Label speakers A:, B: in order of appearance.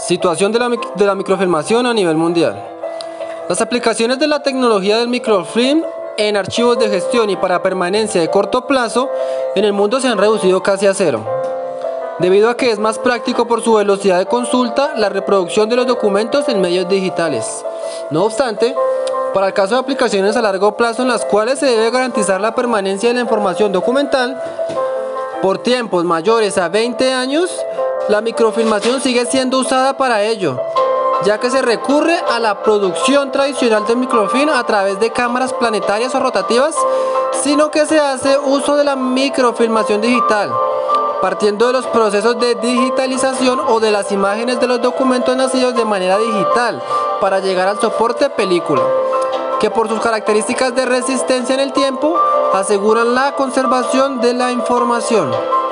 A: Situación de la microfilmación a nivel mundial. Las aplicaciones de la tecnología del microfilm en archivos de gestión y para permanencia de corto plazo en el mundo se han reducido casi a cero, debido a que es más práctico por su velocidad de consulta la reproducción de los documentos en medios digitales. No obstante, para el caso de aplicaciones a largo plazo en las cuales se debe garantizar la permanencia de la información documental por tiempos mayores a 20 años, la microfilmación sigue siendo usada para ello, ya que se recurre a la producción tradicional de microfilm a través de cámaras planetarias o rotativas, sino que se hace uso de la microfilmación digital, partiendo de los procesos de digitalización o de las imágenes de los documentos nacidos de manera digital para llegar al soporte película, que por sus características de resistencia en el tiempo aseguran la conservación de la información.